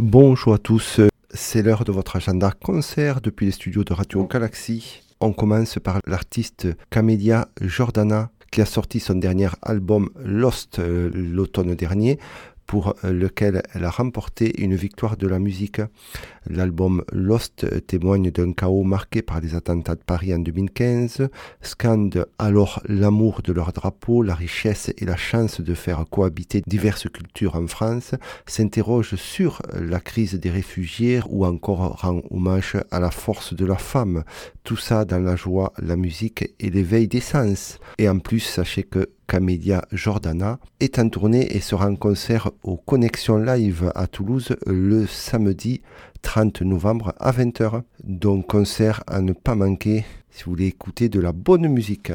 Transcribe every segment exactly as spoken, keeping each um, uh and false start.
Bonjour à tous, c'est l'heure de votre agenda concert depuis les studios de Radio Galaxy. On commence par l'artiste Camélia Jordana qui a sorti son dernier album Lost euh, l'automne dernier, pour lequel elle a remporté une victoire de la musique. L'album Lost témoigne d'un chaos marqué par les attentats de Paris en deux mille quinze, scande alors l'amour de leur drapeau, la richesse et la chance de faire cohabiter diverses cultures en France, s'interroge sur la crise des réfugiés ou encore rend hommage à la force de la femme. Tout ça dans la joie, la musique et l'éveil des sens. Et en plus, sachez que Camélia Jordana est en tournée et sera en concert au Connexion Live à Toulouse le samedi trente novembre à vingt heures. Donc concert à ne pas manquer si vous voulez écouter de la bonne musique.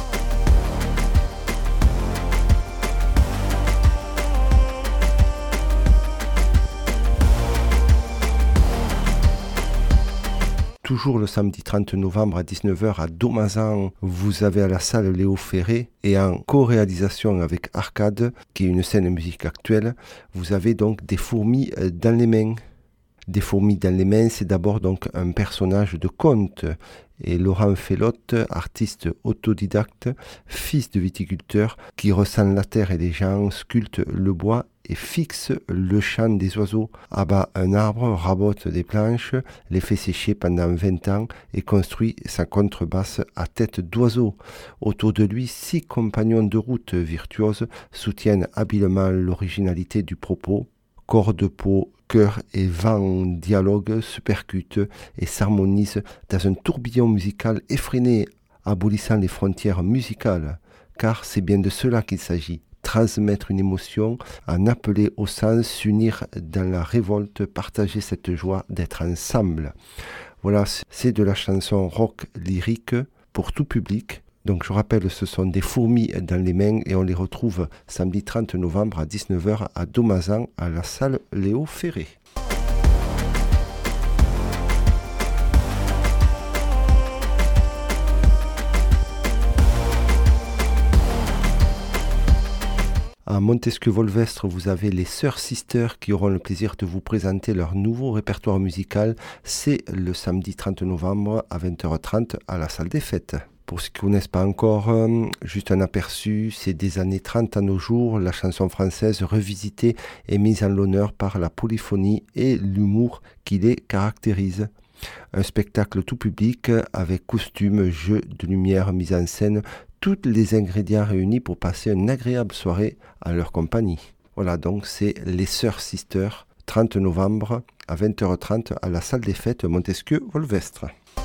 Toujours le samedi trente novembre à dix-neuf heures à Domazan, vous avez à la salle Léo Ferré et en co-réalisation avec Arcade, qui est une scène de musique actuelle, vous avez donc des fourmis dans les mains. Des fourmis dans les mains, c'est d'abord donc un personnage de conte. Et Laurent Fellotte, artiste autodidacte, fils de viticulteur, qui ressent la terre et les gens, sculpte le bois et fixe le chant des oiseaux, abat un arbre, rabote des planches, les fait sécher pendant vingt ans et construit sa contrebasse à tête d'oiseau. Autour de lui, six compagnons de route virtuoses soutiennent habilement l'originalité du propos. Corps de peau, cœur et vent dialoguent, se percutent et s'harmonisent dans un tourbillon musical effréné, abolissant les frontières musicales. Car c'est bien de cela qu'il s'agit. Transmettre une émotion, en appeler au sens, s'unir dans la révolte, partager cette joie d'être ensemble. Voilà, c'est de la chanson rock lyrique pour tout public. Donc je rappelle, ce sont des fourmis dans les mains et on les retrouve samedi trente novembre à dix-neuf heures à Domazan à la salle Léo Ferré. À Montesquieu-Volvestre, vous avez les Sœurs Sisters qui auront le plaisir de vous présenter leur nouveau répertoire musical. C'est le samedi trente novembre à vingt heures trente à la salle des fêtes. Pour ceux qui ne connaissent pas encore, euh, juste un aperçu, c'est des années trente à nos jours, la chanson française revisitée et mise en l'honneur par la polyphonie et l'humour qui les caractérise. Un spectacle tout public avec costumes, jeux de lumière, mise en scène, tous les ingrédients réunis pour passer une agréable soirée à leur compagnie. Voilà, donc c'est les Sœurs Sisters, trente novembre à vingt heures trente à la salle des fêtes Montesquieu-Volvestre.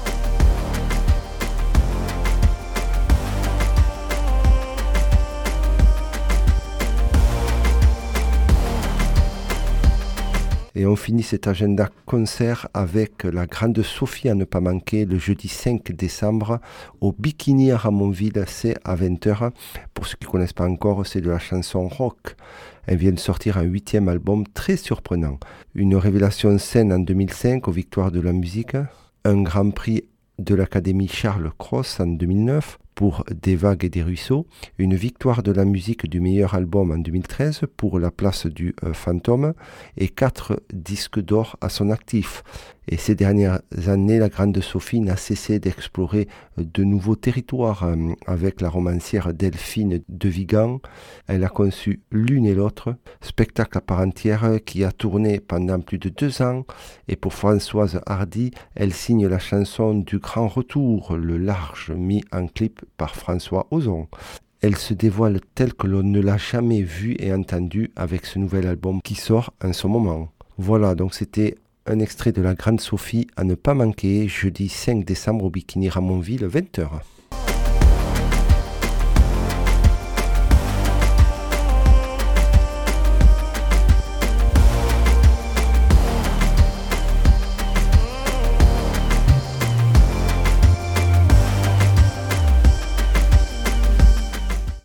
Et on finit cet agenda concert avec la Grande Sophie à ne pas manquer le jeudi cinq décembre au Bikini à Ramonville, c'est à vingt heures. Pour ceux qui ne connaissent pas encore, c'est de la chanson rock. Elle vient de sortir un huitième album très surprenant. Une révélation scène en deux mille cinq aux Victoires de la musique, un grand prix de l'Académie Charles Cros en deux mille neuf pour Des vagues et des ruisseaux, une victoire de la musique du meilleur album en deux mille treize pour La place du euh, fantôme et quatre disques d'or à son actif. Et ces dernières années, la Grande Sophie n'a cessé d'explorer de nouveaux territoires euh, avec la romancière Delphine de Vigan. Elle a conçu L'une et l'autre, spectacle à part entière qui a tourné pendant plus de deux ans. Et pour Françoise Hardy, elle signe la chanson du Grand Retour, le large mis en clip par François Ozon. Elle se dévoile telle que l'on ne l'a jamais vue et entendue avec ce nouvel album qui sort en ce moment. Voilà, donc c'était un extrait de la Grande Sophie à ne pas manquer, jeudi cinq décembre au Bikini Ramonville, vingt heures.